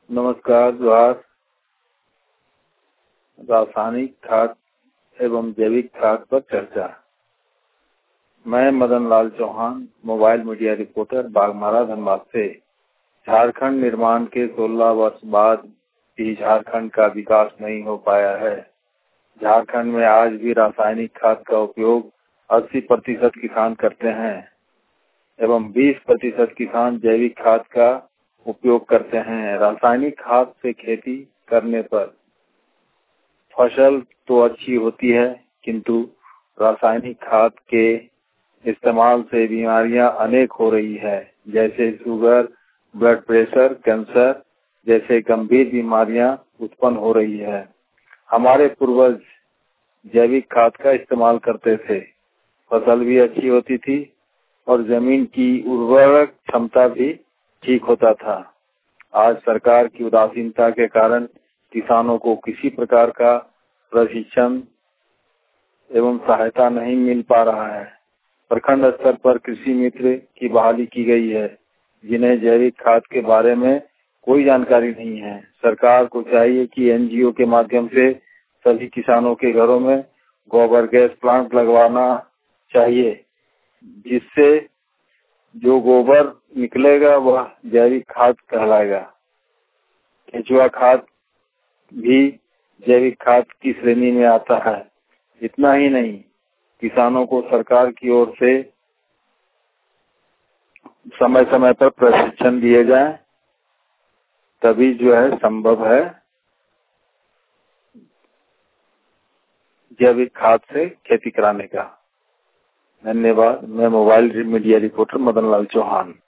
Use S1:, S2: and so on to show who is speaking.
S1: नमस्कार। जोहार। रासायनिक खाद एवं जैविक खाद पर चर्चा। मैं Madan Lal Chauhan, mobile media reporter, Baghmara, Dhanbad से। झारखंड निर्माण के 16 वर्ष बाद भी झारखंड का विकास नहीं हो पाया है। झारखंड में आज भी रासायनिक खाद का उपयोग 80% किसान करते हैं एवं 20% किसान जैविक खाद का उपयोग करते हैं। रासायनिक खाद से खेती करने पर फसल तो अच्छी होती है, किंतु रासायनिक खाद के इस्तेमाल से बीमारियां अनेक हो रही है, जैसे शुगर, ब्लड प्रेशर, कैंसर जैसे गंभीर बीमारियां उत्पन्न हो रही है। हमारे पूर्वज जैविक खाद का इस्तेमाल करते थे, फसल भी अच्छी होती थी और जमीन की उर्वरक क्षमता भी ठीक होता था। आज सरकार की उदासीनता के कारण किसानों को किसी प्रकार का प्रशिक्षण एवं सहायता नहीं मिल पा रहा है। प्रखंड स्तर पर कृषि मित्र की बहाली की गई है, जिन्हें जैविक खाद के बारे में कोई जानकारी नहीं है। सरकार को चाहिए कि एनजीओ के माध्यम से सभी किसानों के घरों में गोबर गैस प्लांट लगवाना चाहिए, जिससे जो गोबर निकलेगा वह जैविक खाद कहलाएगा। केंचुआ खाद भी जैविक खाद की श्रेणी में आता है। इतना ही नहीं, किसानों को सरकार की ओर से समय समय पर प्रशिक्षण दिए जाए, तभी जो है संभव है जैविक खाद से खेती कराने का। धन्यवाद। मैं mobile media reporter Madan Lal Chauhan.